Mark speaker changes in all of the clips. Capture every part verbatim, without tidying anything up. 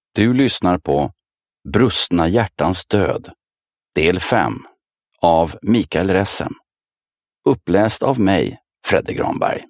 Speaker 1: Du lyssnar på Brustna hjärtans död, del fem, av Mikael Ressen. Uppläst av mig, Fredde Granberg.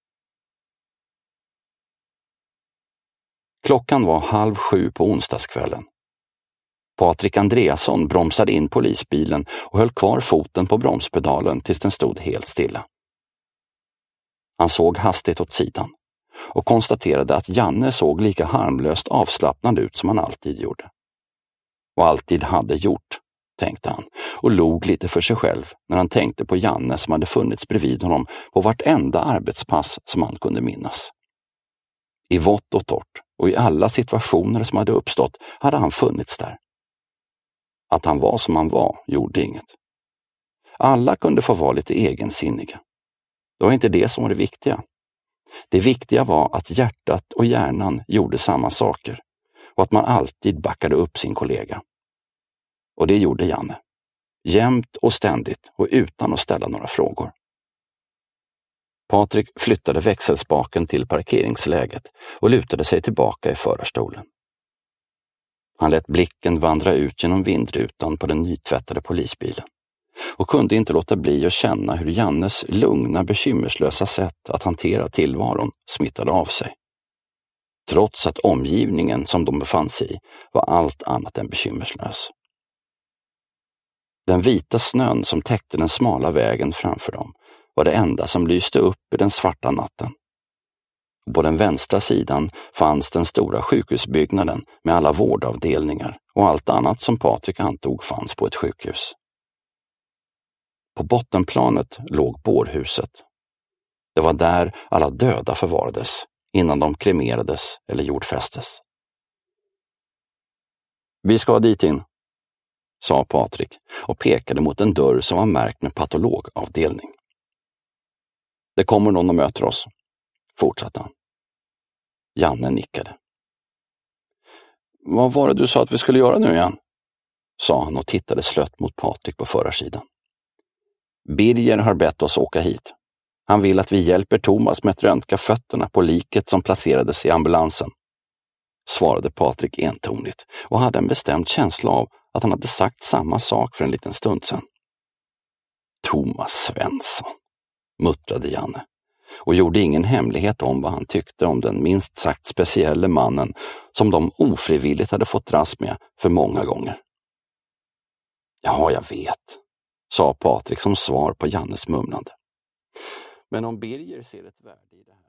Speaker 1: Klockan var halv sju på onsdagskvällen. Patrik Andreasson bromsade in polisbilen och höll kvar foten på bromspedalen tills den stod helt stilla. Han såg hastigt åt sidan och konstaterade att Janne såg lika harmlöst avslappnad ut som han alltid gjorde. Och alltid hade gjort, tänkte han, och log lite för sig själv när han tänkte på Janne som hade funnits bredvid honom på vartenda arbetspass som han kunde minnas. I vått och torrt och i alla situationer som hade uppstått hade han funnits där. Att han var som han var gjorde inget. Alla kunde få vara lite egensinniga. Det var inte det som var det viktiga. Det viktiga var att hjärtat och hjärnan gjorde samma saker och att man alltid backade upp sin kollega. Och det gjorde Janne. Jämt och ständigt och utan att ställa några frågor. Patrik flyttade växelspaken till parkeringsläget och lutade sig tillbaka i förarstolen. Han lät blicken vandra ut genom vindrutan på den nytvättade polisbilen och kunde inte låta bli att känna hur Jannes lugna, bekymmerslösa sätt att hantera tillvaron smittade av sig. Trots att omgivningen som de befann sig i var allt annat än bekymmerslös. Den vita snön som täckte den smala vägen framför dem var det enda som lyste upp i den svarta natten. På den vänstra sidan fanns den stora sjukhusbyggnaden med alla vårdavdelningar och allt annat som Patrik antog fanns på ett sjukhus. På bottenplanet låg bårhuset. Det var där alla döda förvarades innan de kremerades eller jordfästes. Vi ska dit in, sa Patrik och pekade mot en dörr som var märkt med patologavdelning. Det kommer någon och möter oss, fortsatte han. Janne nickade. Vad var det du sa att vi skulle göra nu igen? Sa han och tittade slött mot Patrik på förarsidan. Birger har bett oss åka hit. Han vill att vi hjälper Thomas med att röntga fötterna på liket som placerades i ambulansen, svarade Patrik entonigt och hade en bestämd känsla av att han hade sagt samma sak för en liten stund sedan. Thomas Svensson, muttrade Janne och gjorde ingen hemlighet om vad han tyckte om den minst sagt speciella mannen som de ofrivilligt hade fått dras med för många gånger. Ja, jag vet, sa Patrik som svar på Jannes mumlande. Men om Birger ser ett värde i det här...